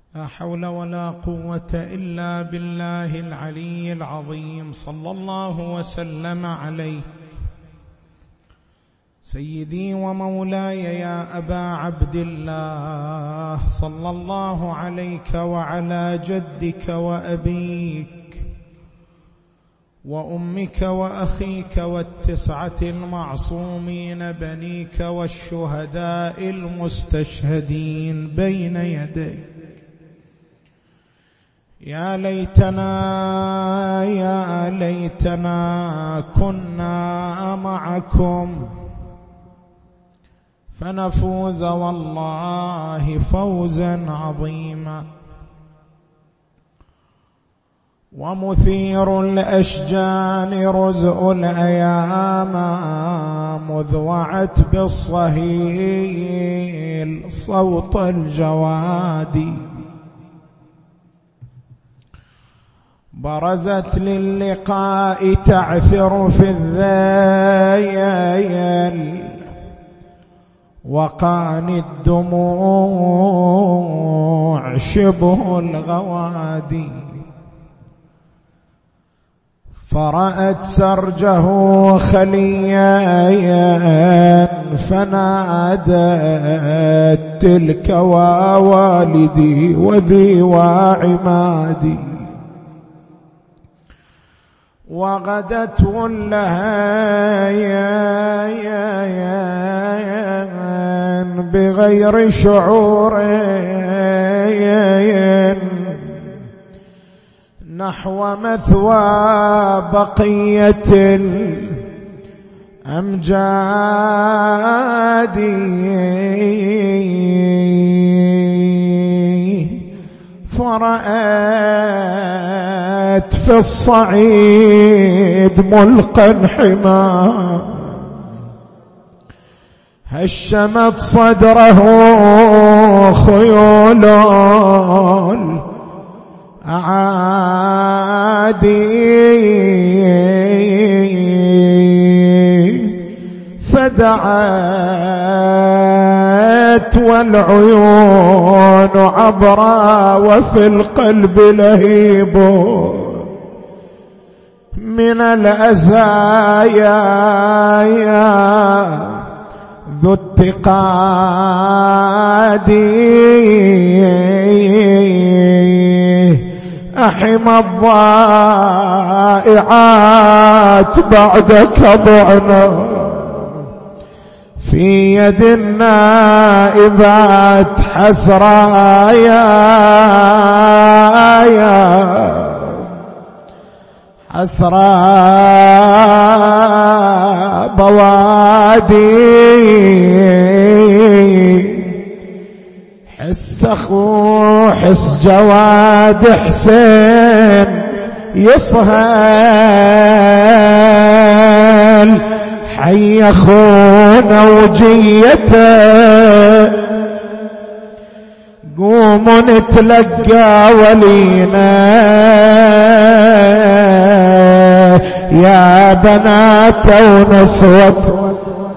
لا حول ولا قوة إلا بالله العلي العظيم. صلى الله وسلم عليك سيدي ومولاي يا أبا عبد الله، صلى الله عليك وعلى جدك وأبيك وأمك وأخيك والتسعة المعصومين بنيك والشهداء المستشهدين بين يديك. يا ليتنا كنا معكم فنفوز والله فوزا عظيما. ومثير الأشجان رزء الأيام مذ وعت بالصهيل صوت الجواد. برزت للقاء تعثر في الذيل وقاني الدموع شبه الغوادي. فرأت سرجه خليا فنادت تلك ووالدي وذي وعمادي. وغدت لها بغير شعور نحو مثوى بقية الأمجاد. فرأت في الصعيد ملقا حما هشمت صدره خيول أعادي. فدعت والعيون عبرا وفي القلب لهيب من الأزايا ذو اتقاد. أحم الضائعات بعدك ضعنا في يد النائبات حسرايا حسرا بوادي. حس أخو حس جواد حسين يصهل حي أخونا وجيته. قوموا نتلقى ولينا يا بنات ونصوة.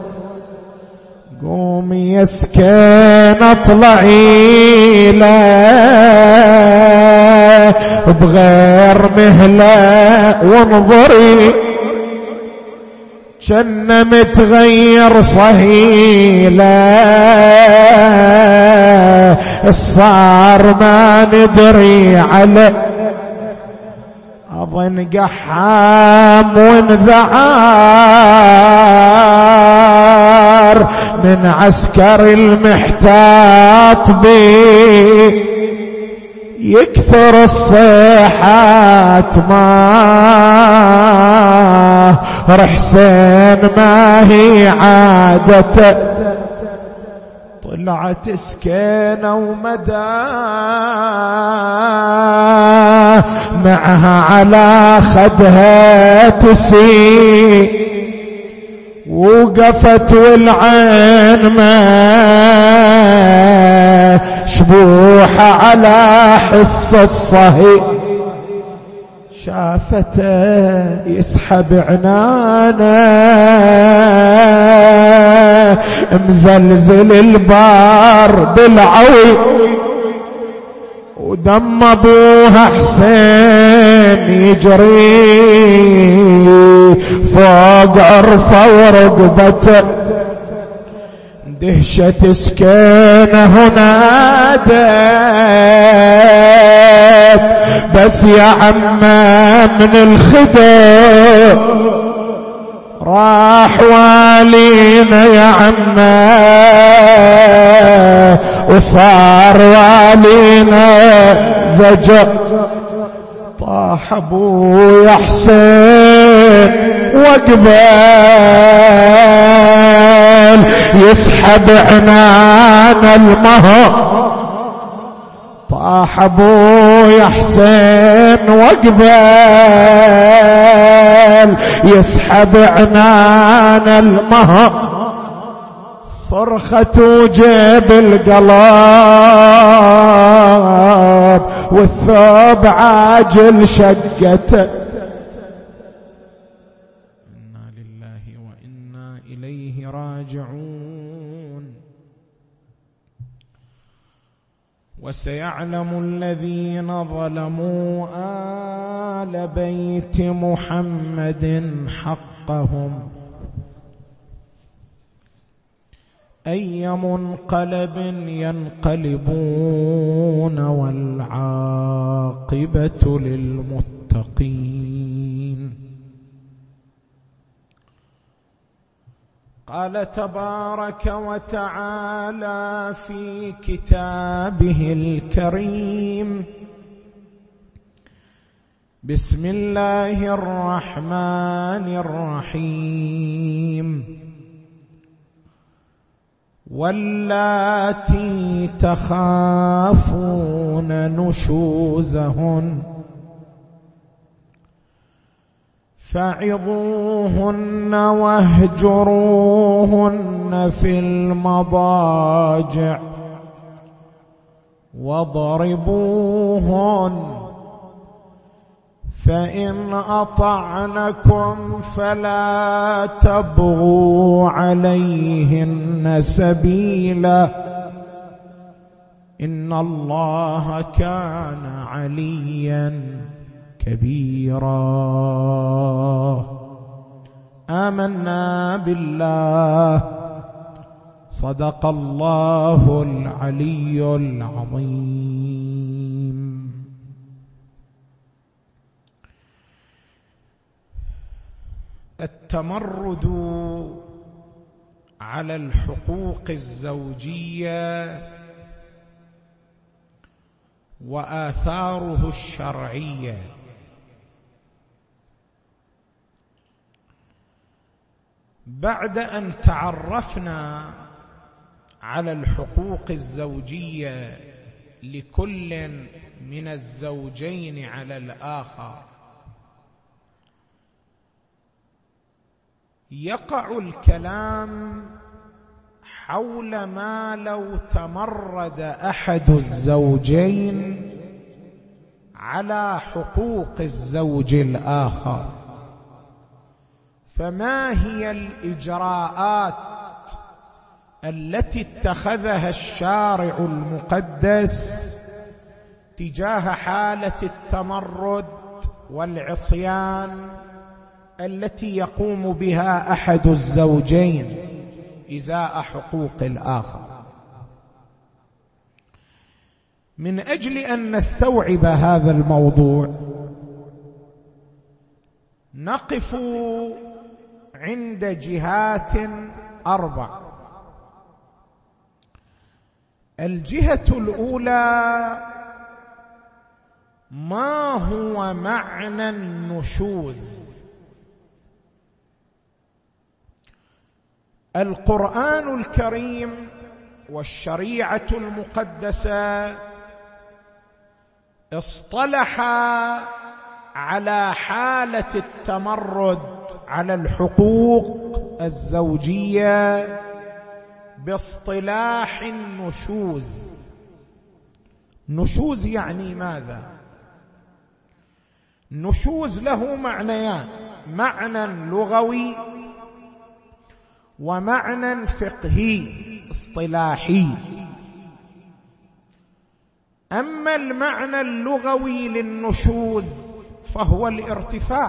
قومي يا سكين اطلعي له بغير مهلة وانظري جنة متغير صهيلة. الصار ما ندري على أظن قحام وانذعار من عسكر المحتاط بي. يكثر الصيحات ما حسين ما هي عادته. طلعت سكينة ومدى معها على خدها تسي. وقفت والعين ما شبوحة على حس الصهي. شافته يسحب عنانه مزلزل البار بالعوي ودم ابوها حسين يجري فوق عرفه ورقبته، دهشة سكينه نادت بس يا عمه من الخدر راح والينا يا عمه وصار والينا زجر. طاح ابويا حسين وقبل يسحب عنان المهر، طاح ابويا حسين وقبل يسحب عنان المهر، صرخة وجيب القلب والثوب عاجل شقته. إنا لله وإنا إليه راجعون. وسيعلم الذين ظلموا آل بيت محمد حقهم أي منقلب ينقلبون والعاقبة للمتقين. قال تبارك وتعالى في كتابه الكريم: بسم الله الرحمن الرحيم. واللاتي تخافون نشوزهن فعظوهن واهجروهن في المضاجع واضربوهن، فإن أطعنكم فلا تبغوا عليهن سبيلا إن الله كان عليا كبيرا. آمنا بالله صدق الله العلي العظيم. التمرد على الحقوق الزوجية وآثاره الشرعية. بعد أن تعرفنا على الحقوق الزوجية لكل من الزوجين على الآخر، يقع الكلام حول ما لو تمرد أحد الزوجين على حقوق الزوج الآخر، فما هي الإجراءات التي اتخذها الشارع المقدس تجاه حالة التمرد والعصيان التي يقوم بها أحد الزوجين إزاء حقوق الآخر. من أجل أن نستوعب هذا الموضوع نقف عند جهات 4. الجهة الأولى: ما هو معنى النشوز؟ القرآن الكريم والشريعة المقدسة اصطلح على حالة التمرد على الحقوق الزوجية باصطلاح النشوز. نشوز يعني ماذا؟ نشوز له معنيان: معنى لغوي ومعنى فقهي اصطلاحي. أما المعنى اللغوي للنشوز فهو الارتفاع.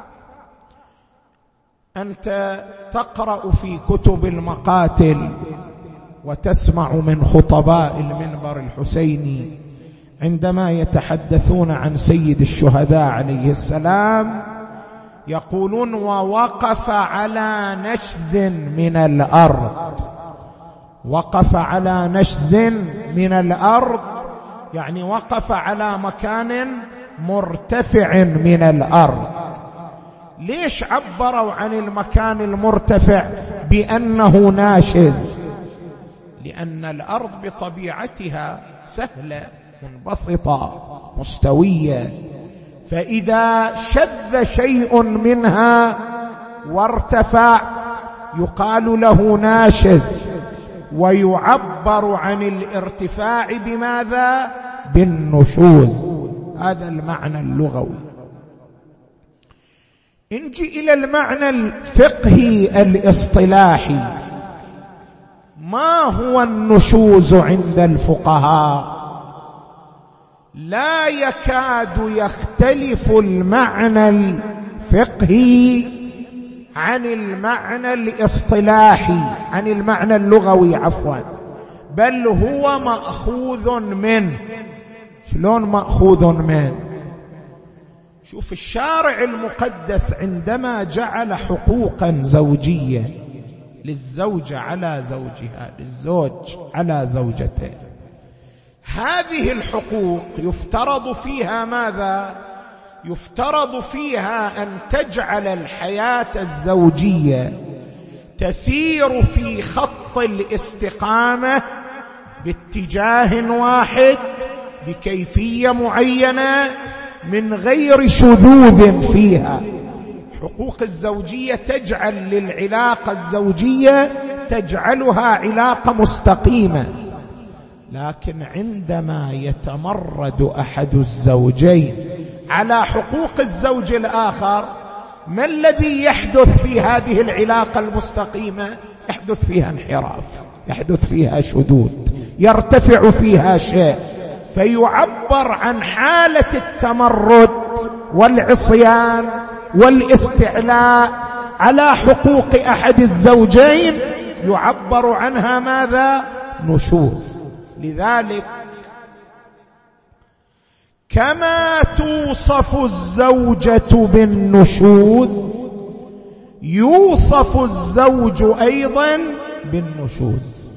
أنت تقرأ في كتب المقاتل وتسمع من خطباء المنبر الحسيني عندما يتحدثون عن سيد الشهداء عليه السلام يقولون: ووقف على نشز من الأرض. وقف على نشز من الأرض يعني وقف على مكان مرتفع من الأرض. ليش عبروا عن المكان المرتفع بأنه ناشز؟ لأن الأرض بطبيعتها سهلة منبسطة مستوية، فإذا شذ شيء منها وارتفع يقال له ناشز، ويعبر عن الارتفاع بماذا؟ بالنشوز. هذا المعنى اللغوي. نجي إلى المعنى الفقهي الاصطلاحي. ما هو النشوز عند الفقهاء؟ لا يكاد يختلف المعنى الفقهي عن المعنى الاصطلاحي، عن المعنى اللغوي عفوا، بل هو مأخوذ منه. شلون مأخوذ منه؟ شوف الشارع المقدس عندما جعل حقوقا زوجية للزوجة على زوجها، للزوج على زوجته، هذه الحقوق يفترض فيها ماذا؟ يفترض فيها أن تجعل الحياة الزوجية تسير في خط الاستقامة باتجاه واحد بكيفية معينة من غير شذوذ فيها. حقوق الزوجية تجعل للعلاقة الزوجية تجعلها علاقة مستقيمة. لكن عندما يتمرد أحد الزوجين على حقوق الزوج الآخر، ما الذي يحدث في هذه العلاقة المستقيمة؟ يحدث فيها انحراف، يحدث فيها شذوذ، يرتفع فيها شيء، فيعبر عن حالة التمرد والعصيان والاستعلاء على حقوق أحد الزوجين، يعبر عنها ماذا؟ نشوز. لذلك كما توصف الزوجة بالنشوز يوصف الزوج أيضا بالنشوز.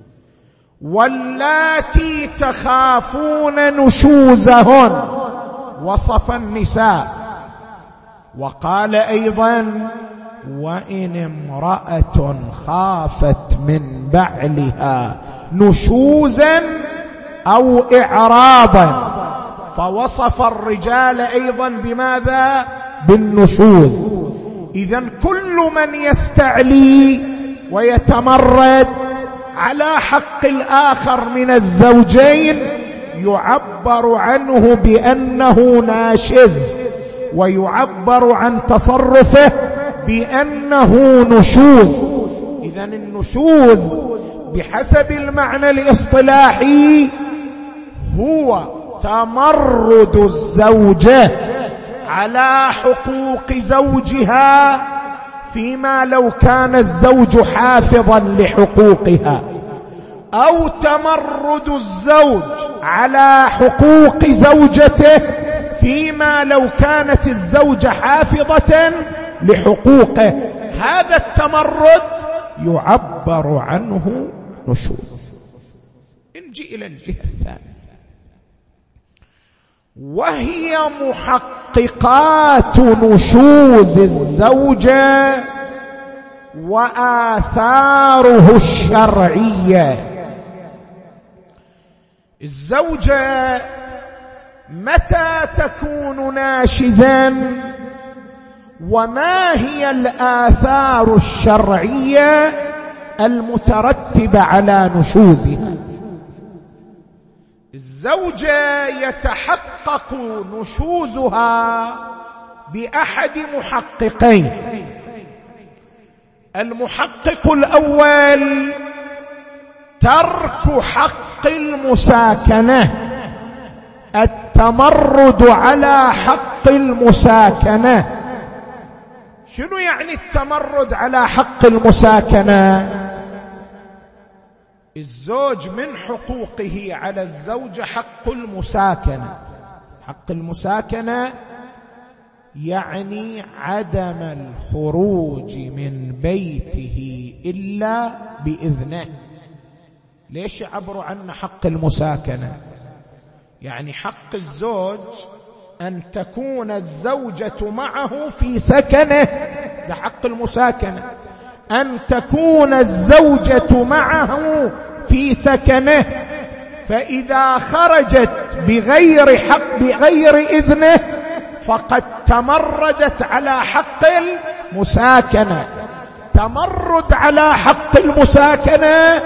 واللاتي تخافون نشوزهن وصف النساء، وقال أيضا: وإن امرأة خافت من بعلها نشوزا أو إعراضا، فوصف الرجال أيضا بماذا؟ بالنشوز. إذن كل من يستعلي ويتمرد على حق الآخر من الزوجين يعبر عنه بأنه ناشز، ويعبر عن تصرفه بأنه نشوز. إذن النشوز بحسب المعنى الاصطلاحي هو تمرد الزوجة على حقوق زوجها فيما لو كان الزوج حافظا لحقوقها، أو تمرد الزوج على حقوق زوجته فيما لو كانت الزوجة حافظة لحقوقه. هذا التمرد يعبر عنه نشوز. نجي إلى الجهة الثانية، وهي محققات نشوز الزوجة وآثاره الشرعية. الزوجة متى تكون ناشزا؟ وما هي الآثار الشرعية المترتبة على نشوزها؟ الزوجة يتحقق نشوزها بأحد محققين. المحقق الأول ترك حق المساكنة، التمرد على حق المساكنة. شنو يعني التمرد على حق المساكنة؟ الزوج من حقوقه على الزوجة حق المساكنة. حق المساكنة يعني عدم الخروج من بيته إلا بإذنه. ليش يعبروا عنه حق المساكنة؟ يعني حق الزوج أن تكون الزوجة معه في سكنه، ده حق المساكنة، أن تكون الزوجة معه في سكنه. فإذا خرجت بغير حق بغير إذنه فقد تمردت على حق المساكنة. تمرد على حق المساكنة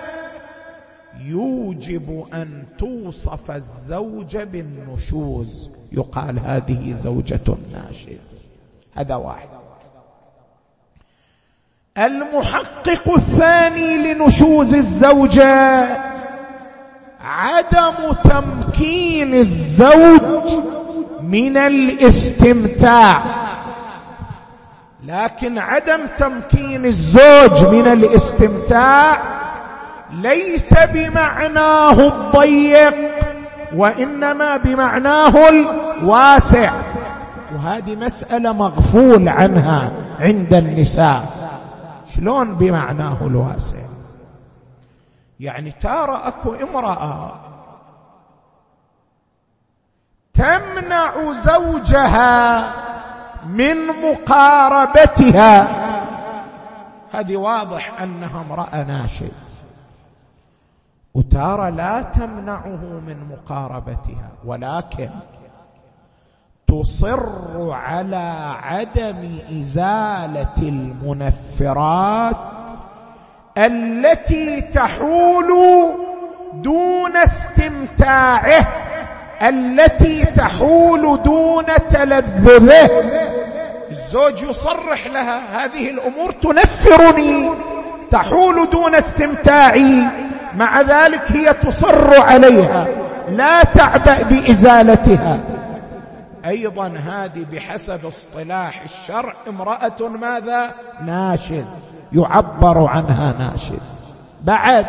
يوجب أن توصف الزوجة بالنشوز، يقال هذه زوجة ناشز. هذا واحد. المحقق الثاني لنشوز الزوجة عدم تمكين الزوج من الاستمتاع. لكن عدم تمكين الزوج من الاستمتاع ليس بمعناه الضيق، وإنما بمعناه الواسع. وهذه مسألة مغفول عنها عند النساء. شلون بمعناه الواسع؟ يعني ترى أكو امرأة تمنع زوجها من مقاربتها، هذه واضح أنها امرأة ناشز. وترى لا تمنعه من مقاربتها، ولكن تصر على عدم إزالة المنفرات التي تحول دون استمتاعه، التي تحول دون تلذذه. الزوج يصرح لها هذه الأمور تنفرني، تحول دون استمتاعي، مع ذلك هي تصر عليها، لا تعبأ بإزالتها. أيضا هذه بحسب اصطلاح الشرع امرأة ماذا؟ ناشز، يعبر عنها ناشز. بعد،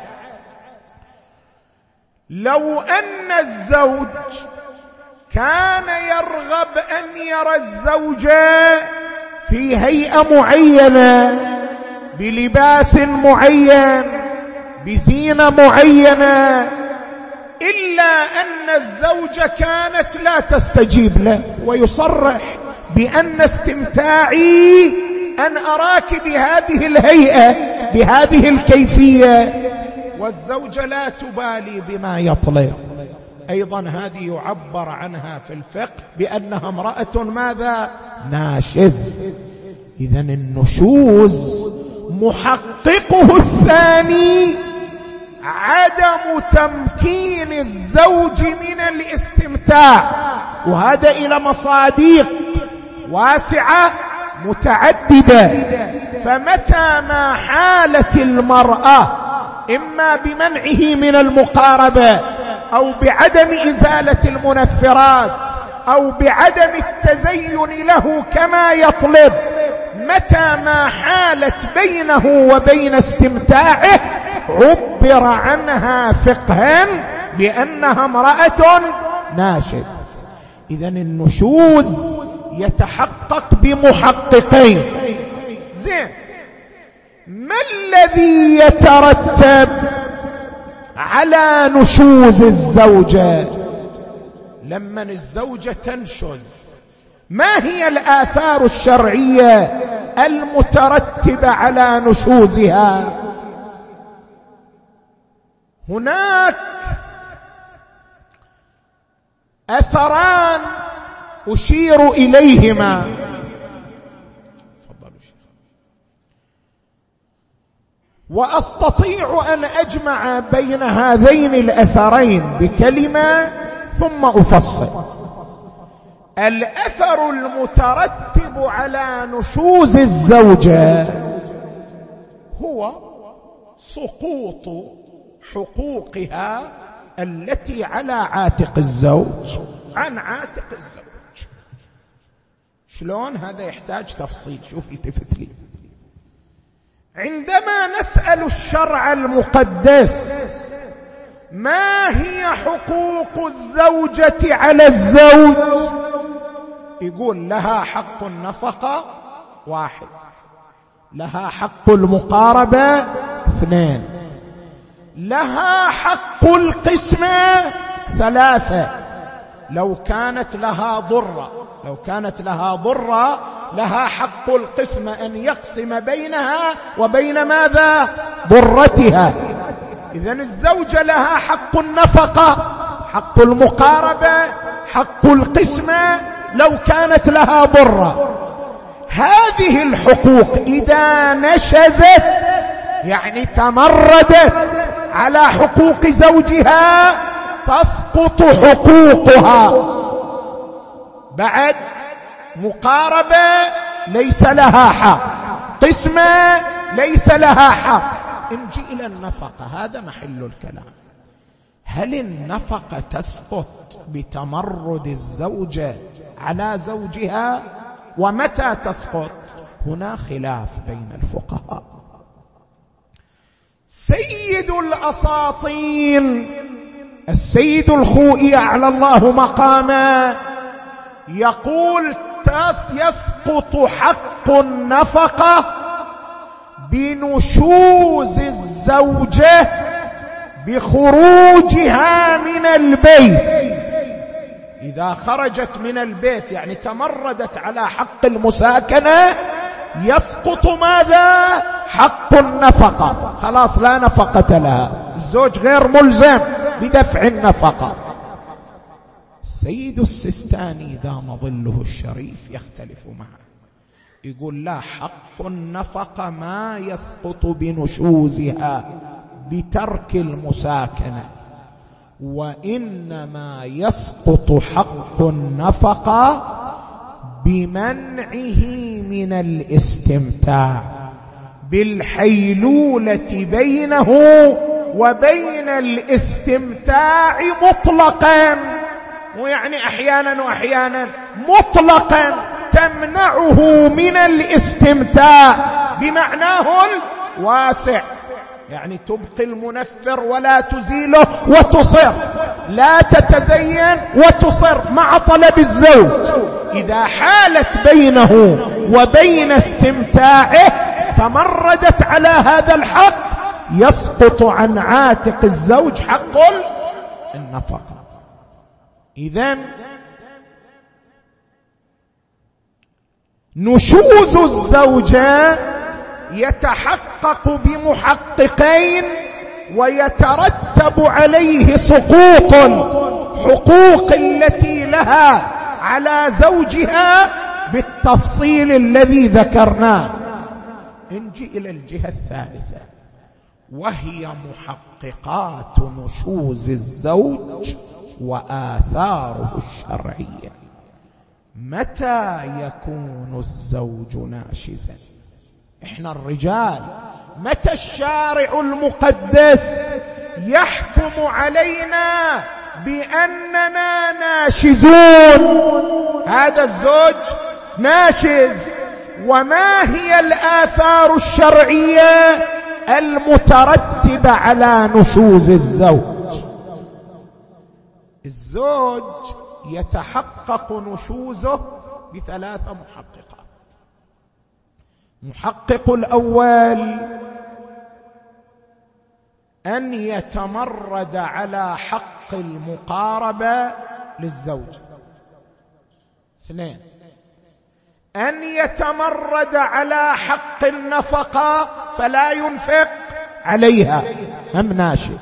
لو أن الزوج كان يرغب أن يرى الزوجة في هيئة معينة، بلباس معين، بزينة معينة، إلا أن الزوجة كانت لا تستجيب له، ويصرح بأن استمتاعي أن أراك بهذه الهيئة بهذه الكيفية، والزوجة لا تبالي بما يطلب. أيضا هذه يعبر عنها في الفقه بأنها امرأة ماذا؟ ناشز. إذن النشوز محققه الثاني عدم تمكين الزوج من الاستمتاع، وهذا إلى مصادق واسعة متعددة. فمتى ما حالت المرأة إما بمنعه من المقاربة، أو بعدم إزالة المنفرات، أو بعدم التزين له كما يطلب، متى ما حالت بينه وبين استمتاعه عبر عنها فقها بأنها امرأة ناشز. إذن النشوز يتحقق بمحققين. زين، ما الذي يترتب على نشوز الزوجة؟ لما الزوجة تنشز ما هي الآثار الشرعية المترتبة على نشوزها؟ هناك أثران أشير إليهما. وأستطيع أن أجمع بين هذين الأثرين بكلمة ثم أفصل. الأثر المترتب على نشوز الزوجة هو سقوط حقوقها التي على عاتق الزوج عن عاتق الزوج. شلون؟ هذا يحتاج تفصيل. شوف التفت لي. عندما نسأل الشرع المقدس ما هي حقوق الزوجة على الزوج، يقول لها حق النفقة 1، لها حق المقاربة 2، لها حق القسمة 3، لو كانت لها ضرة لها حق القسمة أن يقسم بينها وبين ماذا؟ ضرتها. إذن الزوجة لها حق النفقة، حق المقاربة، حق القسمة لو كانت لها ضرة. هذه الحقوق إذا نشزت يعني تمردت على حقوق زوجها تسقط حقوقها. بعد مقاربة ليس لها حق، قسمة ليس لها حق. نجي إلى النفقة، هذا محل الكلام. هل النفقة تسقط بتمرد الزوجة على زوجها؟ ومتى تسقط؟ هنا خلاف بين الفقهاء. سيد الأساطين السيد الخوئي أعلى الله مقامه يقول يسقط حق النفقة بنشوز الزوجة بخروجها من البيت. إذا خرجت من البيت يعني تمردت على حق المساكنة يسقط ماذا؟ حق النفقة. خلاص لا نفقة لها، الزوج غير ملزم بدفع النفقة. السيد السيستاني دام ظله الشريف يختلف معه، يقول لا، حق النفقة ما يسقط بنشوزها بترك المساكنة، وإنما يسقط حق النفقة بمنعه من الاستمتاع، بالحيلولة بينه وبين الاستمتاع مطلقا، ويعني أحيانا وأحيانا، مطلقا تمنعه من الاستمتاع بمعناه الواسع. يعني تبقي المنفر ولا تزيله وتصر، لا تتزين وتصر مع طلب الزوج. إذا حالت بينه وبين استمتاعه تمردت على هذا الحق يسقط عن عاتق الزوج حق النفقة. إذن نشوز الزوجة يتحقق بمحققين ويترتب عليه سقوط الحقوق التي لها على زوجها بالتفصيل الذي ذكرناه. نجي إلى الجهة الثالثة وهي محققات نشوز الزوج وآثاره الشرعية. متى يكون الزوج ناشزا؟ احنا الرجال متى الشارع المقدس يحكم علينا بأننا ناشزون؟ هذا الزوج ناشز. وما هي الآثار الشرعية المترتبة على نشوز الزوج؟ الزوج يتحقق نشوزه بثلاثة محققات. محقق الأول أن يتمرد على حق المقاربة للزوج. 2 أن يتمرد على حق النفقة فلا ينفق عليها، هم ناشز.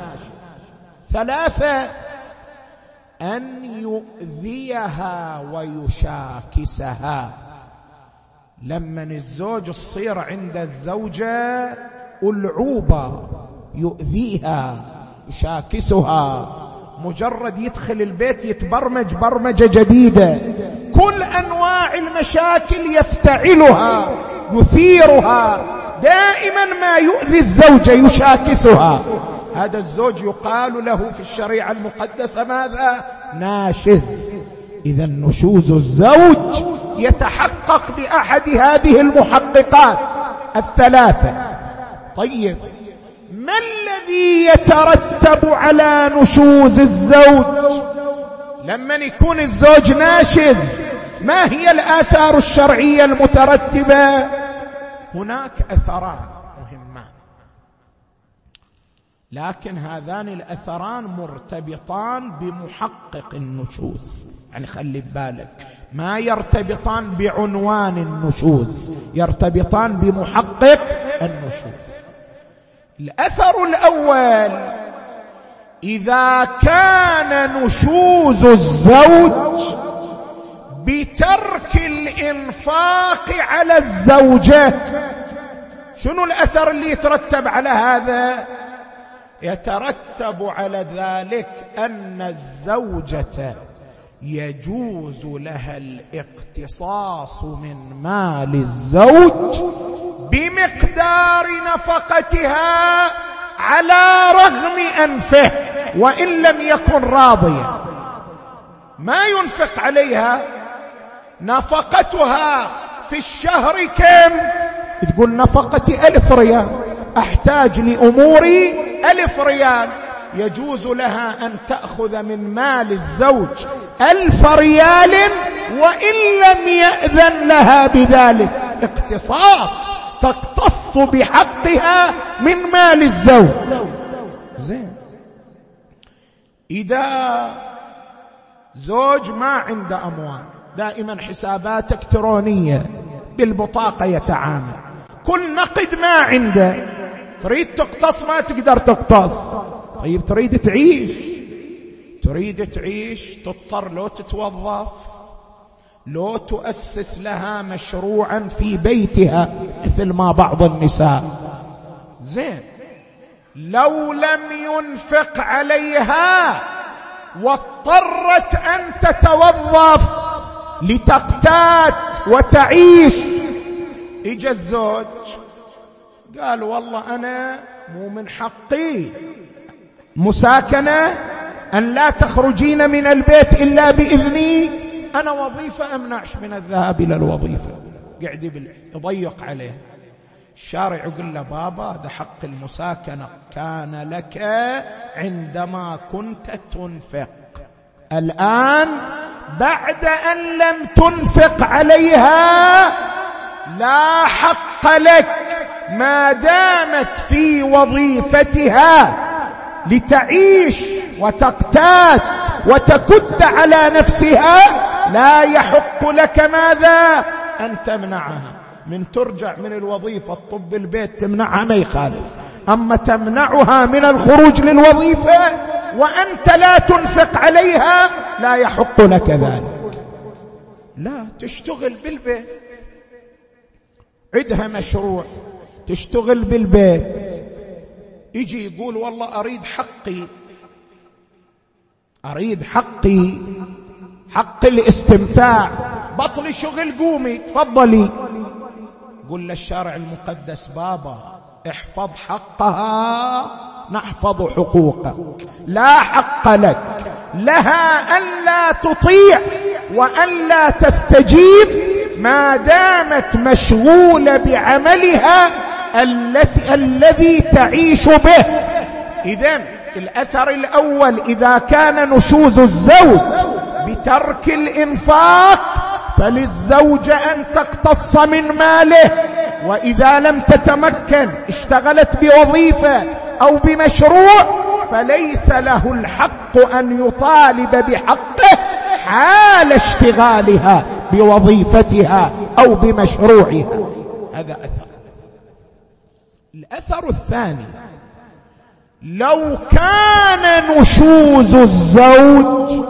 3 أن يؤذيها ويشاكسها. لما الزوج تصير عند الزوجة ألعوبة يؤذيها يشاكسها، مجرد يدخل البيت يتبرمج برمجة جديدة، كل أنواع المشاكل يفتعلها يثيرها، دائما ما يؤذي الزوجة يشاكسها. هذا الزوج يقال له في الشريعة المقدسة ماذا؟ ناشز. إذا نشوز الزوج يتحقق بأحد هذه المحققات الثلاثة. طيب، ما الذي يترتب على نشوز الزوج لما يكون الزوج ناشز؟ ما هي الآثار الشرعية المترتبة؟ هناك أثران مهمان، لكن هذان الأثران مرتبطان بمحقق النشوز. يعني خلي بالك، ما يرتبطان بعنوان النشوز، يرتبطان بمحقق النشوز. الأثر الأول: إذا كان نشوز الزوج بترك الإنفاق على الزوجة، شنو الأثر اللي يترتب على هذا؟ يترتب على ذلك أن الزوجة يجوز لها الاقتصاص من مال الزوج بمقدار نفقتها على رغم أنفه وإن لم يكن راضيا. ما ينفق عليها، نفقتها في الشهر كم؟ تقول نفقتي 1000 ريال، أحتاج لأموري 1000 ريال. يجوز لها أن تأخذ من مال الزوج 1000 ريال وإن لم يأذن لها بذلك، اقتصاص، تقتص بحقها من مال الزوج. زين. إذا زوج ما عنده أموال، دائما حسابات إلكترونية، بالبطاقة يتعامل، كل نقد ما عنده، تريد تقتص ما تقدر تقتص. طيب تريد تعيش تضطر لو تتوظف، لو تؤسس لها مشروعا في بيتها مثل ما بعض النساء. زين. لو لم ينفق عليها واضطرت أن تتوظف لتقتات وتعيش، إجا الزوج قال والله أنا مو من حقي مساكنة، أن لا تخرجين من البيت إلا بإذني، أنا وظيفة أمنعش من الذهاب إلى الوظيفة. قاعد يضيق عليه. الشارع يقول له بابا هذا حق المساكنة كان لك عندما كنت تنفق، الآن بعد أن لم تنفق عليها لا حق لك، ما دامت في وظيفتها لتعيش وتقتات وتكد على نفسها، لا يحق لك ماذا؟ أن تمنعها. من ترجع من الوظيفة تطب البيت تمنعها ما يخالف، أما تمنعها من الخروج للوظيفة وأنت لا تنفق عليها لا يحق لك ذلك. لا، تشتغل بالبيت، عندها مشروع تشتغل بالبيت، يجي يقول والله أريد حقي، حق الاستمتاع، بطل شغل، قومي تفضلي. قل للشارع المقدس بابا احفظ حقها نحفظ حقوقك، لا حق لك لها أن لا تطيع وأن لا تستجيب ما دامت مشغولة بعملها الذي تعيش به. إذن الأثر الأول: إذا كان نشوز الزوج بترك الإنفاق فللزوجة أن تقتص من ماله، وإذا لم تتمكن اشتغلت بوظيفة أو بمشروع فليس له الحق أن يطالب بحقه حال اشتغالها بوظيفتها أو بمشروعها. هذا أثر. الأثر الثاني: لو كان نشوز الزوج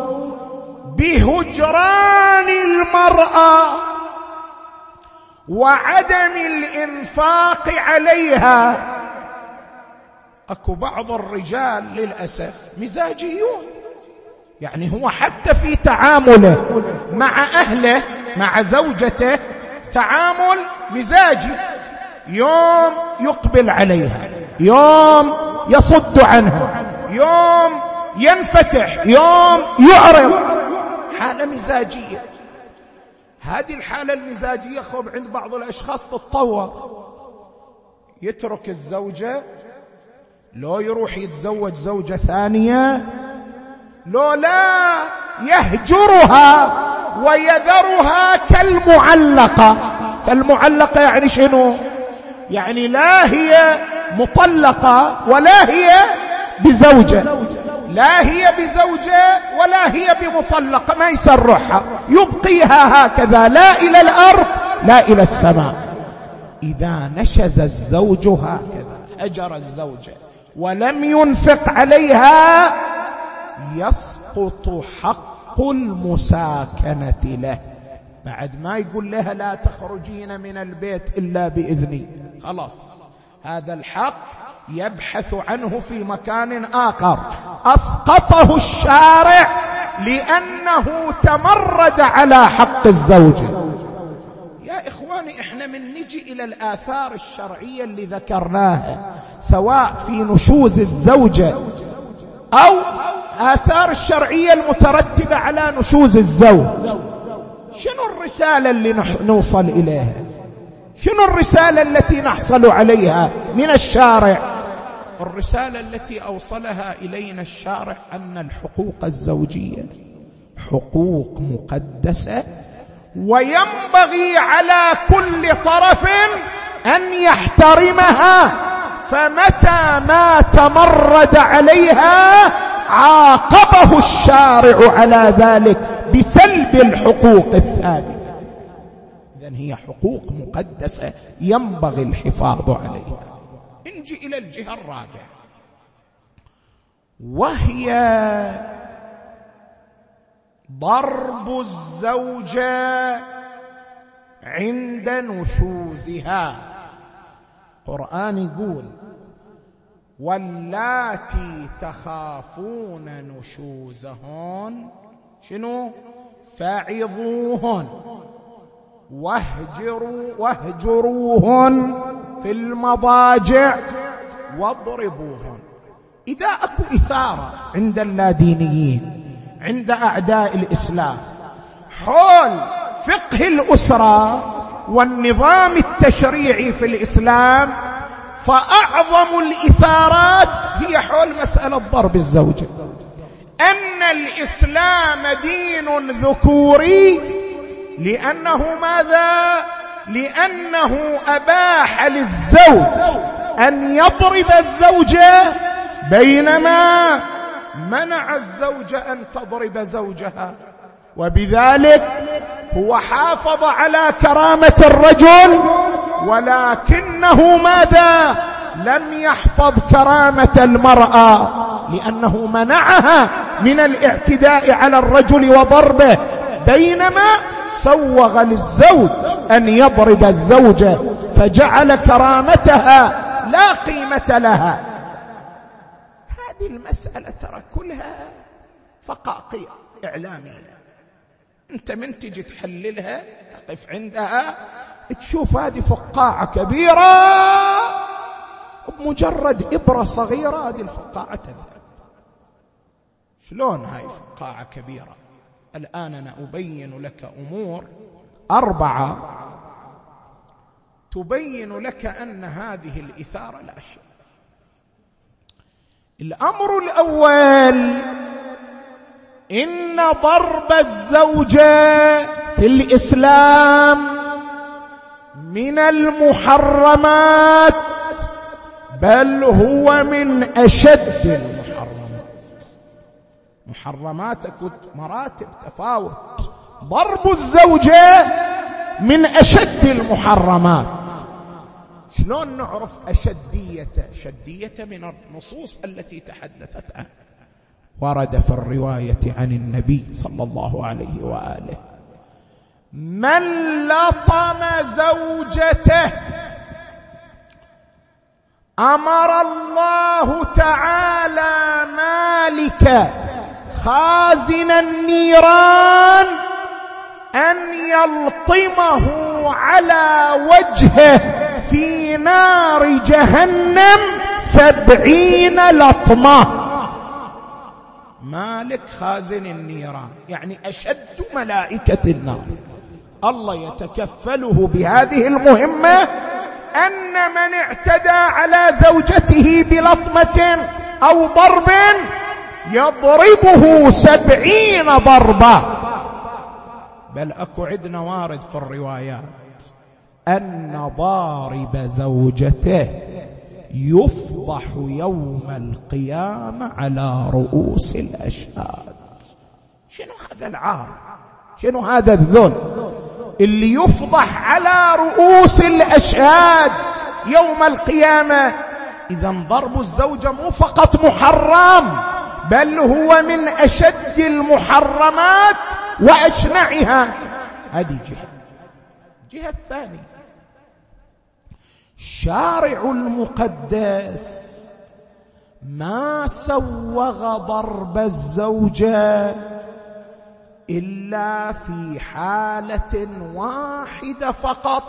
بهجران المرأة وعدم الإنفاق عليها. أكو بعض الرجال للأسف مزاجيون، يعني هو حتى في تعامله مع أهله مع زوجته تعامل مزاجي، يوم يقبل عليها، يوم يصد عنها، يوم ينفتح، يوم يعرض. حالة مزاجية. هذه الحالة المزاجية خب عند بعض الأشخاص تتطور، يترك الزوجة، لو يروح يتزوج زوجة ثانية، لو لا يهجرها ويذرها كالمعلقة. كالمعلقة يعني شنو؟ يعني لا هي مطلقة ولا هي بزوجة، لا هي بزوجة ولا هي بمطلقة، ما يسرحها، يبقيها هكذا، لا إلى الأرض لا إلى السماء. إذا نشز الزوج هكذا، هجر الزوجة ولم ينفق عليها، يسقط حق المساكنة له. بعد ما يقول لها لا تخرجين من البيت إلا بإذني، خلاص هذا الحق يبحث عنه في مكان آخر. أسقطه الشارع لأنه تمرد على حق الزوجة. يا إخواني، إحنا من نجي إلى الآثار الشرعية اللي ذكرناها، سواء في نشوز الزوجة أو آثار الشرعية المترتبة على نشوز الزوج، شنو الرسالة اللي نوصل إليها؟ شنو الرسالة التي نحصل عليها من الشارع؟ الرسالة التي أوصلها إلينا الشارع أن الحقوق الزوجية حقوق مقدسة، وينبغي على كل طرف أن يحترمها، فمتى ما تمرد عليها عاقبه الشارع على ذلك بسلب الحقوق الثابتة. إذن هي حقوق مقدسة ينبغي الحفاظ عليها. نجي إلى الجهة الرابعة، وهي ضرب الزوجة عند نشوزها. القرآن يقول واللاتي تخافون نشوزهن شنو؟ فعظوهن واهجروهن في المضاجع واضربوهن. إذا أكو إثارة عند اللادينيين، عند أعداء الإسلام، حول فقه الأسرة والنظام التشريعي في الإسلام، فأعظم الإثارات هي حول مسألة ضرب الزوجة. أن الإسلام دين ذكوري لأنه ماذا؟ لأنه أباح للزوج أن يضرب الزوجة، بينما منع الزوجة أن تضرب زوجها. وبذلك هو حافظ على كرامة الرجل، ولكنه ماذا؟ لم يحفظ كرامة المرأة، لأنه منعها من الاعتداء على الرجل وضربه، بينما سوغ للزوج أن يضرب الزوجة، فجعل كرامتها لا قيمة لها. هذه المسألة ترى كلها فقاقيع إعلامية، أنت من تجي تحللها تقف عندها تشوف هذه فقاعة كبيرة، بمجرد إبرة صغيرة هذه الفقاعة تذهب. شلون هاي فقاعة كبيرة؟ الآن أنا أبين لك أمور 4 تبين لك أن هذه الإثارة لا شيء. الأمر الأول، إن ضرب الزوجة في الإسلام من المحرمات، بل هو من أشد المحرمات. محرمات مراتب تفاوت، ضرب الزوجة من أشد المحرمات. شلون نعرف أشديته؟ شديته من النصوص التي تحدثت عنه. ورد في الرواية عن النبي صلى الله عليه وآله: من لطم زوجته أمر الله تعالى مالك خازن النيران أن يلطمه على وجهه في نار جهنم 70 لطمة. مالك خازن النيران، يعني أشد ملائكة النار، الله يتكفله بهذه المهمة، أن من اعتدى على زوجته بلطمة أو ضرب يضربه 70 ضربة. بل أكو عندنا وارد في الروايات أن ضارب زوجته يفضح يوم القيامة على رؤوس الأشهاد. شنو هذا العار؟ شنو هذا الذل اللي يفضح على رؤوس الأشهاد يوم القيامة؟ إذن ضرب الزوجة مو فقط محرم، بل هو من أشد المحرمات وأشنعها. هذه جهة الثانية، الشارع المقدس ما سوغ ضرب الزوجة إلا في حالة واحدة فقط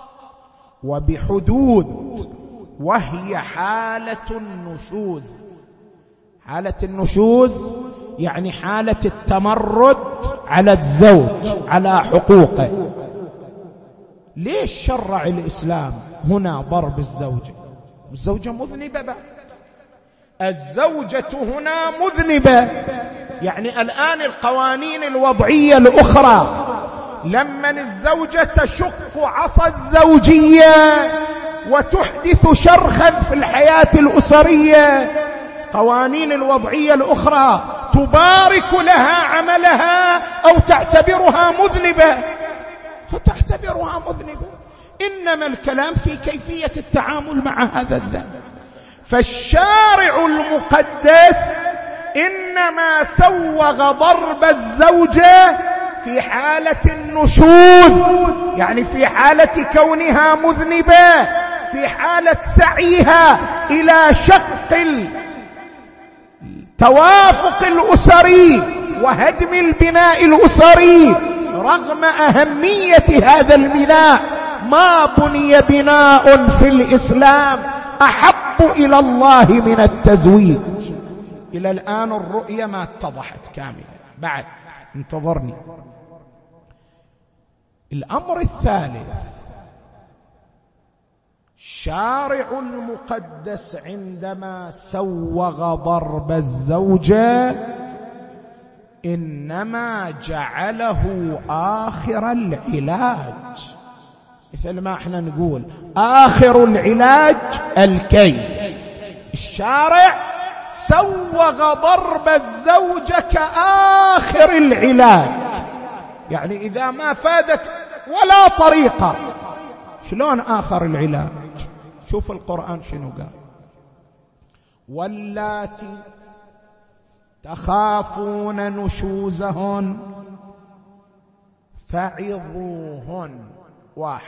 وبحدود، وهي حالة النشوز. حالة النشوز يعني حالة التمرد على الزوج، على حقوقه. ليش شرع الإسلام هنا ضرب الزوجة؟ الزوجة مذنبة بعد، الزوجة هنا مذنبة. يعني الآن القوانين الوضعية الأخرى لما الزوجة تشق عصا الزوجية وتحدث شرخا في الحياة الأسرية، قوانين الوضعية الأخرى تبارك لها عملها أو تعتبرها مذنبة، فتعتبرها مذنبة. إنما الكلام في كيفية التعامل مع هذا الذنب. فالشارع المقدس إنما سوغ ضرب الزوجة في حالة النشوز، يعني في حالة كونها مذنبة، في حالة سعيها إلى شق التوافق الأسري وهدم البناء الأسري. رغم أهمية هذا البناء، ما بني بناء في الإسلام أحب إلى الله من التزويج. إلى الآن الرؤية ما اتضحت كاملة، بعد انتظرني. الأمر الثالث، الشارع المقدس عندما سوغ ضرب الزوجة إنما جعله آخر العلاج، مثل ما احنا نقول آخر العلاج الكي. الشارع سوغ ضرب الزوجة كآخر العلاج، يعني إذا ما فادت ولا طريقة. شلون آخر العلاج؟ شوف القرآن شنو قال: واللاتي تخافون نشوزهن فعظوهن، 1،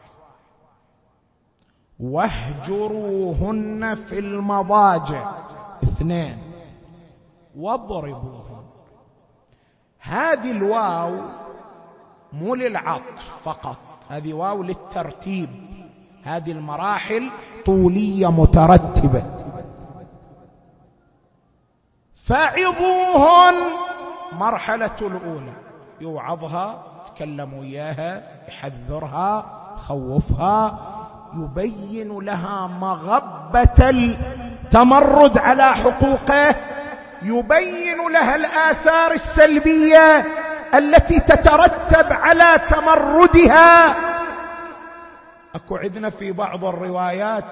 واهجروهن في المضاجع، 2، واضربوهن. هذه الواو مو للعطف فقط، هذه واو للترتيب، هذه المراحل طولية مترتبة. فعظوهن مرحلة الأولى، يوعظها، يتكلم وياها، يحذرها، يخوفها، يبين لها مغبة التمرد على حقوقه، يبين لها الآثار السلبية التي تترتب على تمردها. أكو عندنا في بعض الروايات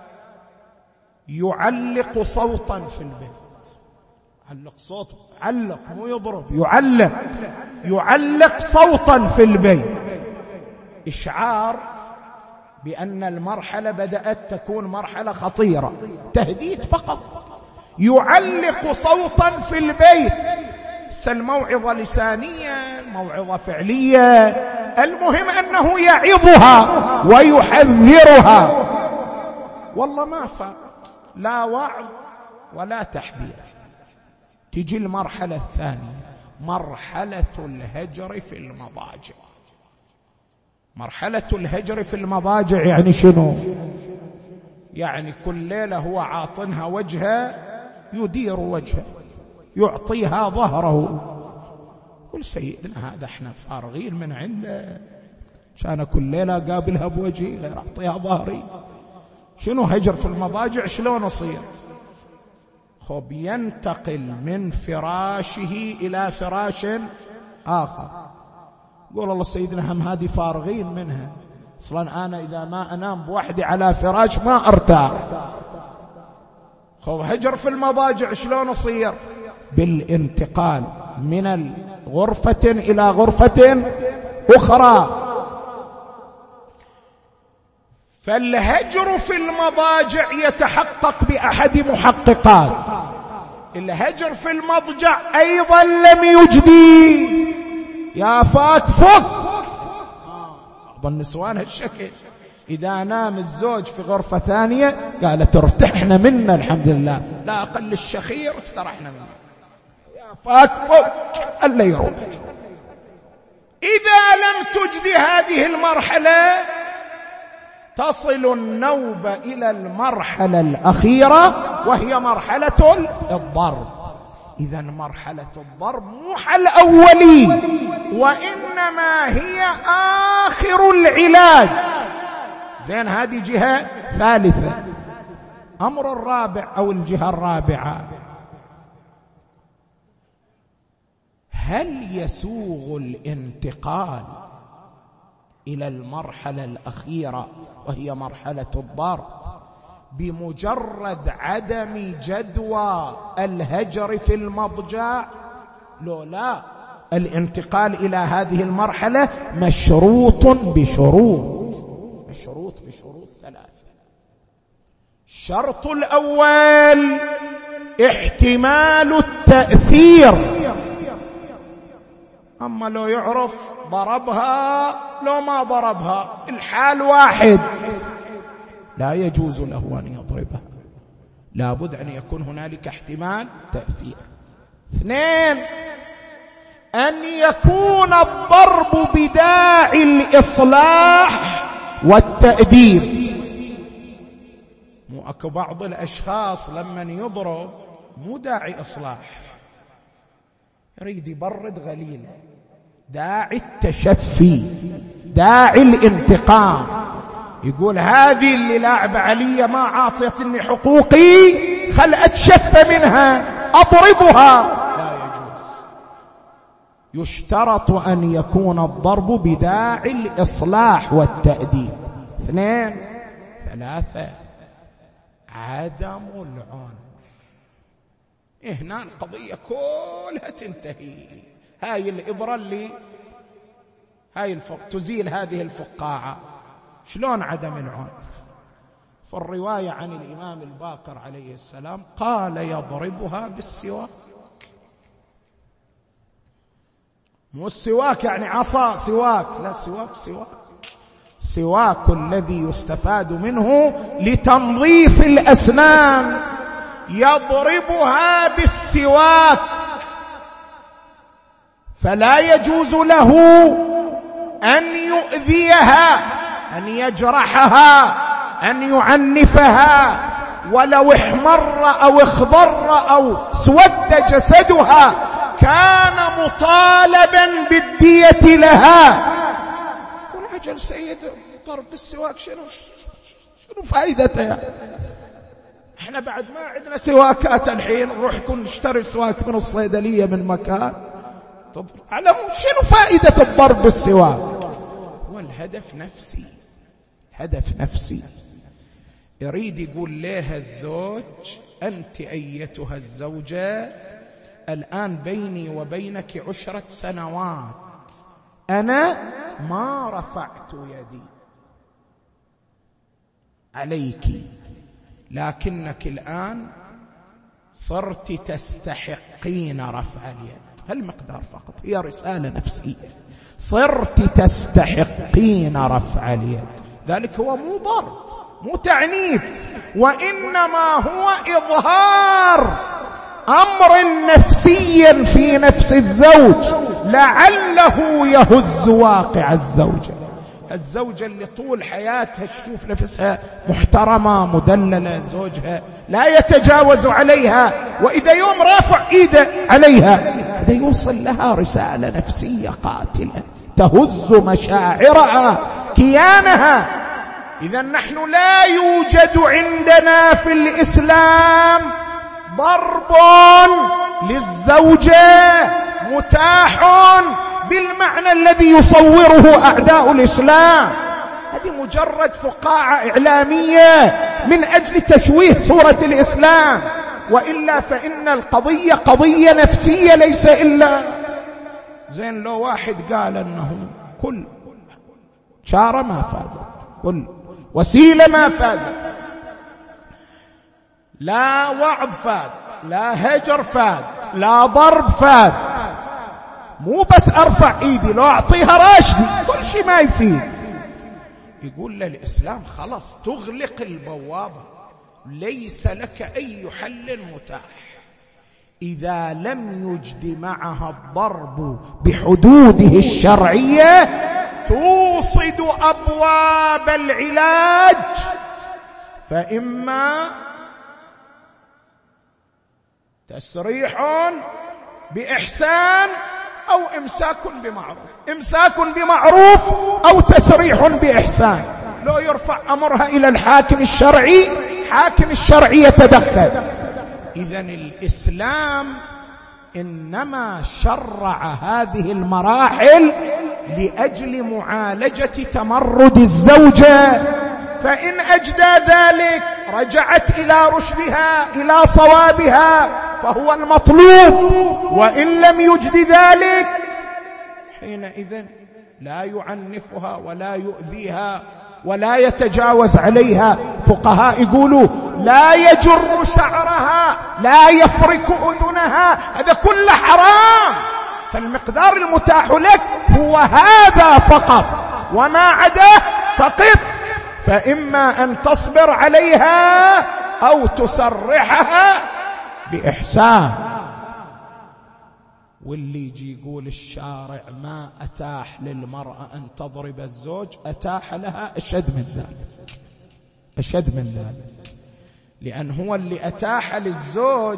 يعلق صوتا في البيت، علق صوته، علق مو يضرب، يعلق صوتا في البيت، إشعار بأن المرحلة بدأت تكون مرحلة خطيرة، تهديد فقط. يعلق صوتا في البيت، الموعظة لسانية، موعظة فعلية، المهم أنه يعظها ويحذرها. والله ما فات لا وعظ ولا تحذير. تجي المرحلة الثانية، مرحلة الهجر في المضاجع. مرحلة الهجر في المضاجع يعني شنو؟ يعني كل ليلة هو عاطنها وجهه، يدير وجهه، يعطيها ظهره. قل سيدنا هذا احنا فارغين من عنده، كان كل ليلة قابلها بوجهي غير أعطيها ظهري. شنو هجر في المضاجع؟ شلون أصير؟ خب ينتقل من فراشه إلى فراش آخر. قول الله سيدنا هم هذه فارغين منها، أصلا أنا إذا ما أنام بوحدي على فراش ما أرتاح. خب هجر في المضاجع شلون أصير؟ بالانتقال من غرفة إلى غرفة أخرى. فالهجر في المضاجع يتحقق بأحد محققات. الهجر في المضجع أيضا لم يجدي، يا فاك فك. بعض النسوان هالشكل، إذا نام الزوج في غرفة ثانية قالت ارتحنا منا الحمد لله، لا أقل الشخير استرحنا منه، يا فاك فك ألا يروح. إذا لم تجد هذه المرحلة تصل النوبة إلى المرحلة الأخيرة وهي مرحلة الضرب. إذا مرحلة الضرب مو حل أولي، وإنما هي آخر العلاج. زين، هذه جهة ثالثة. أمر الرابع أو الجهة الرابعة، هل يسوغ الانتقال إلى المرحلة الأخيرة وهي مرحلة الضرب بمجرد عدم جدوى الهجر في المضجع؟ لو لا، الانتقال إلى هذه المرحلة مشروط بشروط ثلاثة. الشرط الأول احتمال التأثير. أما لو يعرف ضربها لو ما ضربها الحال واحد، لا يجوز له أن يضربها، لابد أن يكون هنالك احتمال تأثير. 2، أن يكون الضرب بداعي الإصلاح والتأديب. مو أكو بعض الأشخاص لمن يضرب مو داعي إصلاح، يريد يبرد غليله، داعي التشفي، داعي الانتقام. يقول هذه اللي لاعب علي ما عاطيتني حقوقي، خل أتشفى منها أضربها. لا يجوز. يشترط أن يكون الضرب بداعي الإصلاح والتأديب. 2، 3، عدم العنف. هنا القضية كلها تنتهي. هاي الإبرة اللي تزيل هذه الفقاعة. شلون عدم العنف؟ في الرواية عن الإمام الباقر عليه السلام قال يضربها بالسواك. مو السواك يعني عصا سواك، لا، سواك الذي يستفاد منه لتنظيف الأسنان، يضربها بالسواك. فلا يجوز له أن يؤذيها، أن يجرحها، أن يعنفها، ولو احمر أو اخضر أو سود جسدها كان مطالبا بالدية لها. يقول عجل سيد، ضرب بالسواك شنو فائدته؟ احنا بعد ما عندنا سواكات الحين، نروح نشتري سواك من الصيدلية من مكان، على شنو فائدة الضرب بالسواك؟ والهدف نفسي، هدف نفسي. يريد يقول لها الزوج أنت أيتها الزوجة الآن بيني وبينك 10 سنوات، أنا ما رفعت يدي عليك، لكنك الآن صرت تستحقين رفع اليد. هالمقدار فقط، هي رسالة نفسية. صرت تستحقين رفع اليد. ذلك هو مو ضرب، مو تعنيف، وإنما هو إظهار أمر نفسي في نفس الزوج لعله يهز واقع الزوجة. الزوجة اللي طول حياتها تشوف نفسها محترمة مدللة، زوجها لا يتجاوز عليها، وإذا يوم رافع إيده عليها هذا يوصل لها رسالة نفسية قاتلة تهز مشاعرها كيانها. إذا نحن لا يوجد عندنا في الإسلام ضرب للزوجة متاح بالمعنى الذي يصوره أعداء الإسلام. هذه مجرد فقاعة إعلامية من أجل تشويه صورة الإسلام، وإلا فإن القضية قضية نفسية ليس إلا زين. لو واحد قال أنه كل شارة ما فادت، كل وسيلة ما فادت، لا وعظ فاد، لا هجر فاد، لا ضرب فاد، مو بس أرفع إيدي لو أعطيها راشدي كل شيء ما يفيد. يقول للإسلام خلاص تغلق البوابة، ليس لك أي حل متاح إذا لم يجد معها الضرب بحدوده الشرعية، توصد أبواب العلاج، فإما تسريح بإحسان أو إمساك بمعروف، إمساك بمعروف أو تسريح بإحسان. لو يرفع أمرها إلى الحاكم الشرعي، حاكم الشرعي يتدخل. إذن الإسلام إنما شرع هذه المراحل لأجل معالجة تمرد الزوجة، فإن أجدى ذلك رجعت إلى رشدها إلى صوابها فهو المطلوب، وإن لم يجد ذلك حينئذ لا يعنفها ولا يؤذيها ولا يتجاوز عليها. فقهاء يقولوا لا يجر شعرها، لا يفرك أذنها، هذا كله حرام. فالمقدار المتاح لك هو هذا فقط، وما عداه فقف، فإما أن تصبر عليها أو تسرحها بإحسان. واللي يجي يقول الشارع ما أتاح للمرأة أن تضرب الزوج، أتاح لها أشد من ذلك، أشد من ذلك، لأن هو اللي أتاح للزوج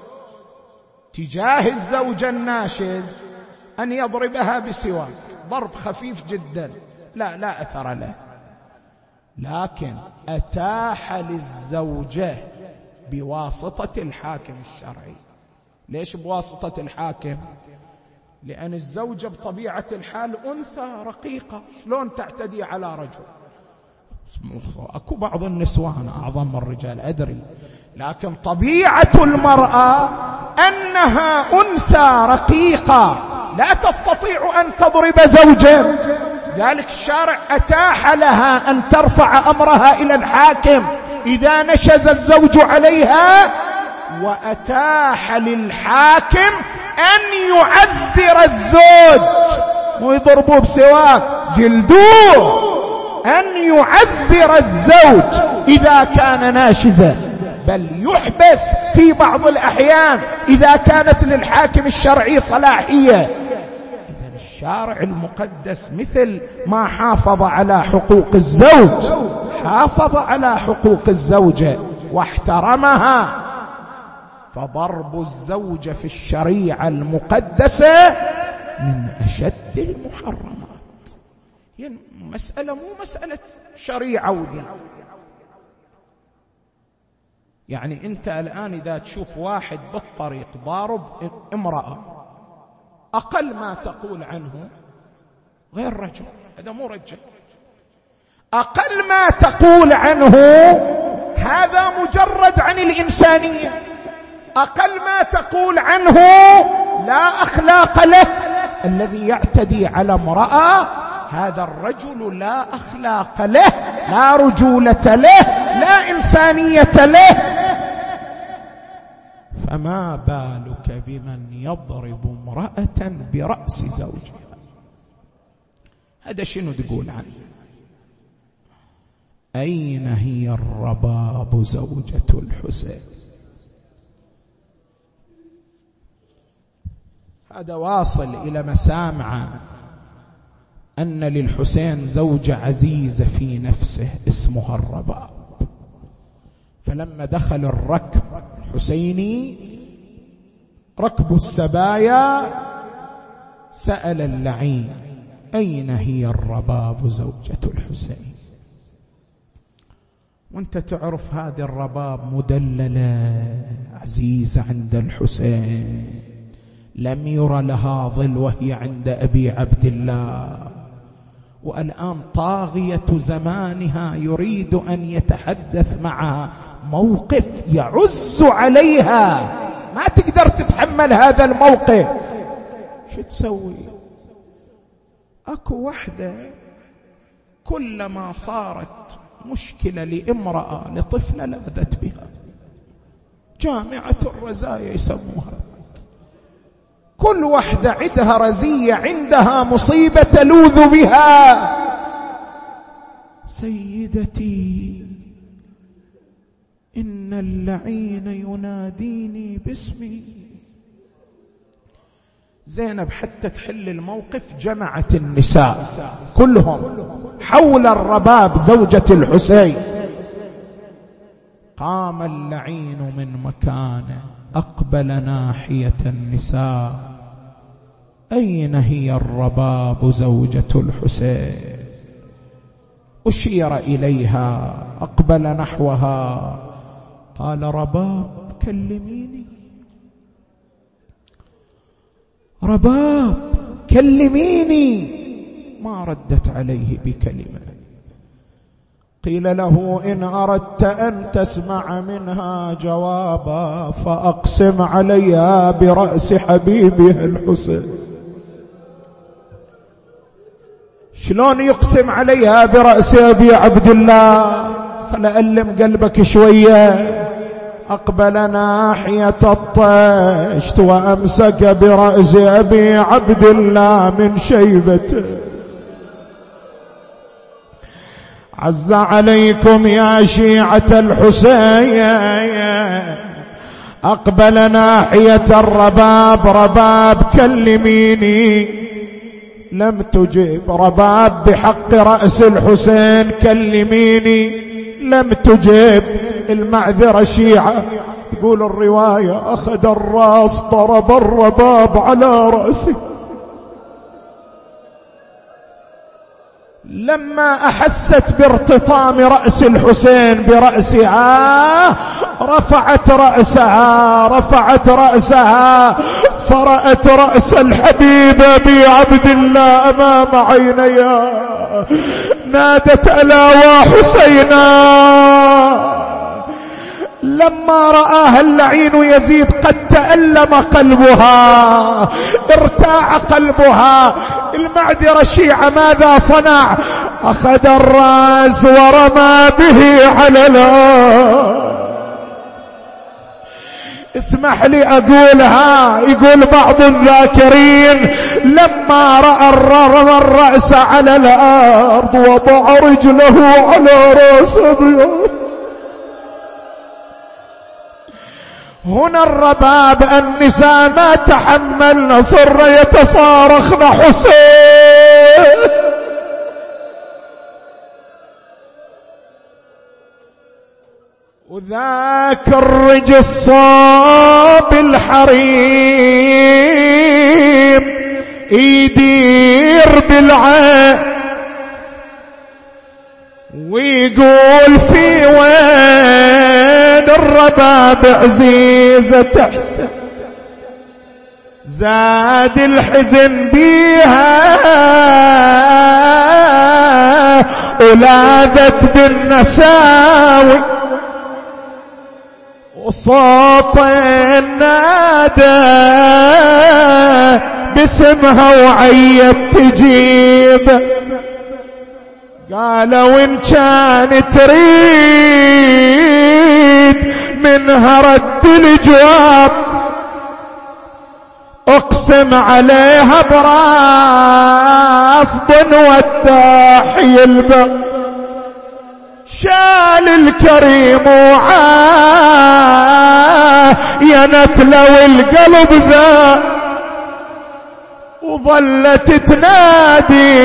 تجاه الزوجة الناشز أن يضربها بسواك، ضرب خفيف جدا لا أثر له، لكن أتاح للزوجة بواسطة الحاكم الشرعي. ليش بواسطة الحاكم؟ لأن الزوجة بطبيعة الحال أنثى رقيقة، شلون تعتدي على رجل؟ أكو بعض النسوان أعظم من الرجال أدري، لكن طبيعة المرأة أنها أنثى رقيقة لا تستطيع أن تضرب زوجها، ذلك الشارع أتاح لها أن ترفع أمرها إلى الحاكم إذا نشز الزوج عليها، وأتاح للحاكم أن يعزر الزوج، مو يضربوه بسواك جلدوه، أن يعزر الزوج إذا كان ناشزا، بل يحبس في بعض الأحيان إذا كانت للحاكم الشرعي صلاحية. إذن الشارع المقدس مثل ما حافظ على حقوق الزوج حافظ على حقوق الزوجة واحترمها. فضرب الزوجة في الشريعة المقدسة من أشد المحرمات. يعني مسألة مو مسألة شريعة ودين. يعني أنت الآن إذا تشوف واحد بالطريق ضارب امرأة، أقل ما تقول عنه غير رجل، هذا مو رجل. أقل ما تقول عنه هذا مجرد عن الإنسانية، أقل ما تقول عنه لا أخلاق له. الذي يعتدي على امرأة هذا الرجل لا أخلاق له، لا رجولة له، لا إنسانية له. فما بالك بمن يضرب امرأة برأس زوجها؟ هذا شنو تقول عنه؟ أين هي الرباب زوجة الحسين؟ هذا واصل إلى مسامع أن للحسين زوجة عزيزة في نفسه اسمها الرباب. فلما دخل الركب الحسيني ركب السبايا سأل اللعين: أين هي الرباب زوجة الحسين؟ وانت تعرف هذه الرباب مدللة عزيزة عند الحسين، لم ير لها ظل وهي عند أبي عبد الله، والآن طاغية زمانها يريد أن يتحدث معها، موقف يعز عليها، ما تقدر تتحمل هذا الموقف. شو تسوي؟ أكو وحدة كلما صارت مشكلة لامرأة لطفلة لاذت بها، جامعة الرزايا يسموها. كل وحدة عندها رزية، عندها مصيبة تلوذ بها. سيدتي إن اللعين يناديني باسمي. زينب حتى تحل الموقف جمعت النساء كلهم حول الرباب زوجة الحسين. قام اللعين من مكانه أقبل ناحية النساء: أين هي الرباب زوجة الحسين؟ أشير إليها، أقبل نحوها قال: رباب كلميني، رباب كلميني. ما ردت عليه بكلمة. قيل له: إن أردت أن تسمع منها جوابا فأقسم عليها برأس حبيبها الحسين. شلون يقسم عليها برأس أبي عبد الله؟ خل ألم قلبك شوية. أقبل ناحية الطشت وأمسك برأس أبي عبد الله من شيبته: عز عليكم يا شيعة الحسين. أقبل ناحية الرباب: رباب كلميني. لم تجب. رباب بحق رأس الحسين كلميني. لم تجب. المعذرة شيعة. تقول الرواية: أخذ الراس ضرب الرباب على رأسه. لما أحست بارتطام رأس الحسين برأسها رفعت رأسها فرأت رأس الحبيب أبي عبد الله أمام عينيها. نادت: ألا وحسينا. لما رآها اللعين يزيد قد تألم قلبها، ارتاع قلبها. المعذرة شيعة ماذا صنع؟ أخذ الرأس ورمى به على الأرض. اسمح لي أقولها، يقول بعض الذاكرين: لما رأى الرأس على الأرض وضع رجله على رأس أبي. هنا الرباب النساء ما تحملن، صر يتصارخن: حسين. وذاك الرجل صاب الحريم يدير بالعين ويقول: في وين الرباب عزيزة تحسن؟ زاد الحزن بيها ولاذت بالنساوي، وصوت النادى باسمها وعيت تجيب. قال: وإن كان تريد منها رد الجواب أقسم عليها براس وداحي الباب. شال الكريم وعاينت لو القلب ذا وظلت تنادي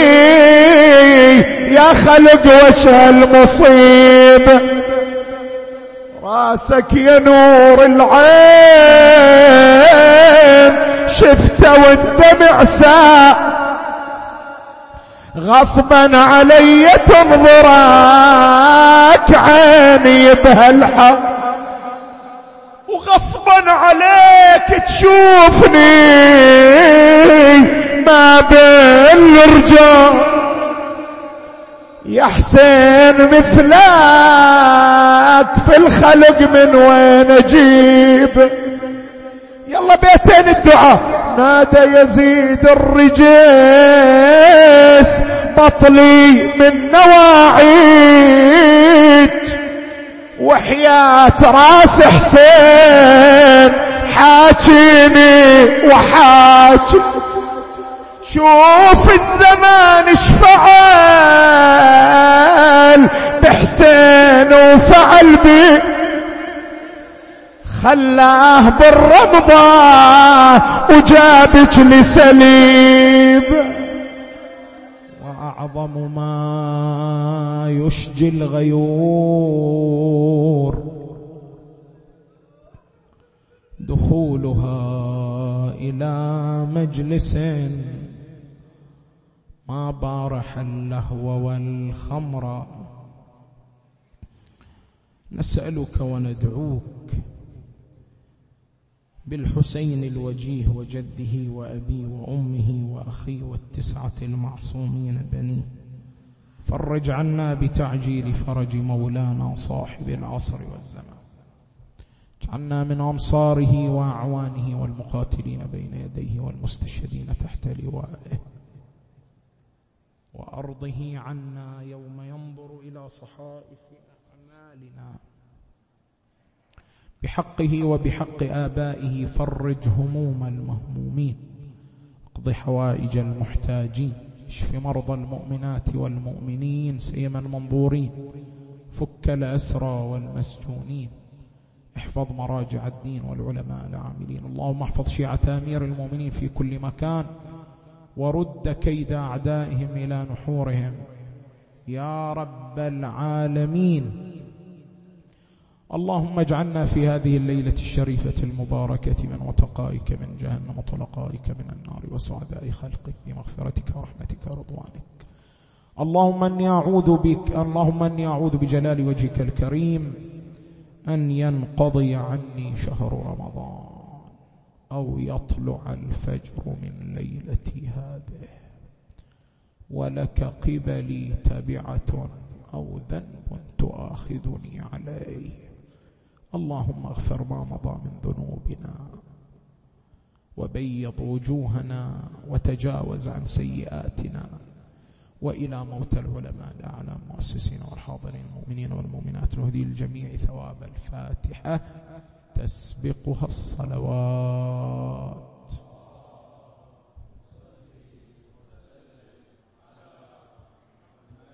يا خلق وش هالمصيبة، راسك يا نور العين شفته والدمع ساء، غصبا علي تنظرك عيني بهالحق، وغصبا عليك تشوفني ما بين الرجال، يا حسين مثلك في الخلق من وين اجيب. يلا بيتين الدعاء. نادى يزيد الرجيس بطلي من نواعيك، وحياة راس حسين حاكيني وحاكي، شوف الزمان اش فعل بحسين وفعل بي، خلاه بالرمضة وجابك لسليب. وأعظم ما يشجي الغيور دخولها إلى مجلس ما بارح اللهو والخمر. نسألك وندعوك بالحسين الوجيه وجده وأبيه وأمه وأخيه والتسعة المعصومين بنيه، فرج عنا بتعجيل فرج مولانا صاحب العصر والزمان، اجعلنا من أنصاره وأعوانه والمقاتلين بين يديه والمستشهدين تحت لوائه، وأرضه عنا يوم ينظر إلى صحائف أعمالنا، بحقه وبحق آبائه فرج هموم المهمومين، اقض حوائج المحتاجين، اشف مرضى المؤمنات والمؤمنين سيما المنظورين، فك الأسرى والمسجونين، احفظ مراجع الدين والعلماء العاملين. اللهم احفظ شيعة أمير المؤمنين في كل مكان، ورد كيد أعدائهم إلى نحورهم يا رب العالمين. اللهم اجعلنا في هذه الليلة الشريفة المباركة من وتقائك من جهنم وطلقائك من النار وسعداء خلقك بمغفرتك ورحمتك ورضوانك. اللهم أني أعوذ بجلال وجهك الكريم أن ينقضي عني شهر رمضان أو يطلع الفجر من ليلتي هذه ولك قبلي تبعة أو ذنب تؤاخذني عليه. اللهم اغفر ما مضى من ذنوبنا وبيض وجوهنا وتجاوز عن سيئاتنا، وإلى موت العلماء الأعلام مؤسسين والحاضرين المؤمنين والمؤمنات نهدي الجميع ثواب الفاتحة تسبقها الصلوات.